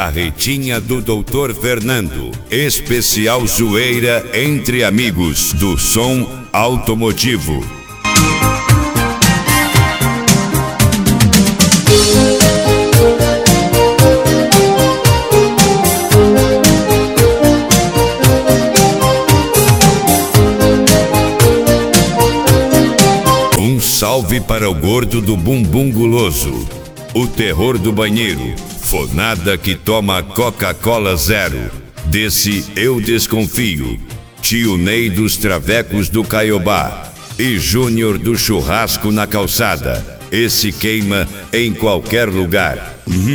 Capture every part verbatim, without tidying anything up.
Carretinha do doutor Fernando. Especial zoeira entre amigos do som automotivo. Um salve para o gordo do bumbum guloso, o terror do banheiro, fonada que toma Coca-Cola zero. Desse eu desconfio. Tio Ney dos Travecos do Caiobá e Júnior do Churrasco na Calçada. Esse queima em qualquer lugar.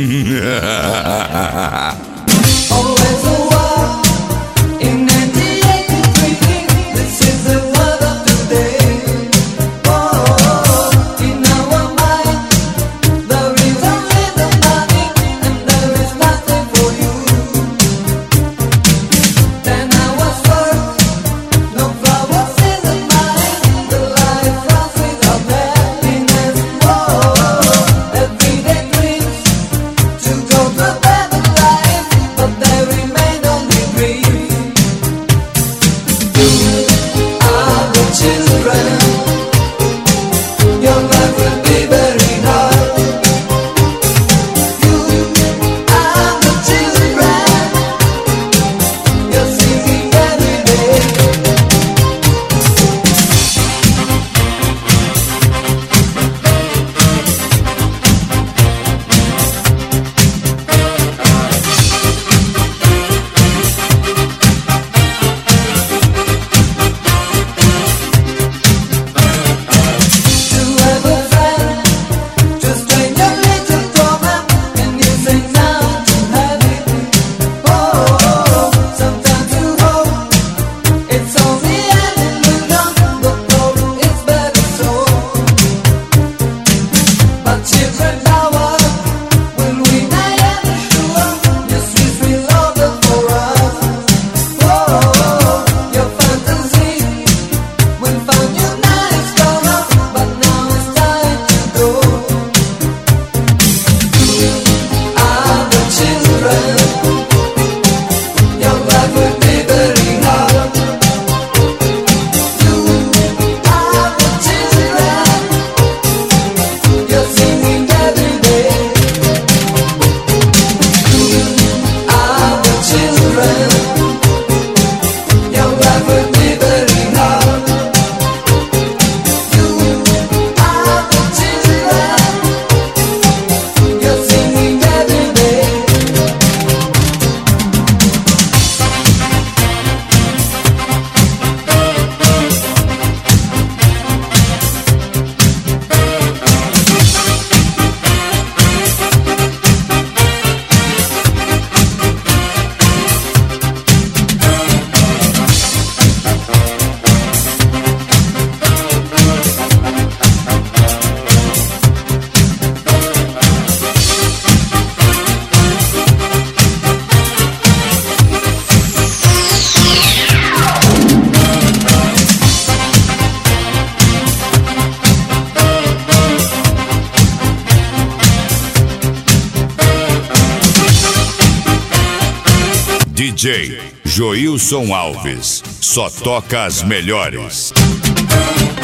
D J Joilson Alves, só toca as melhores.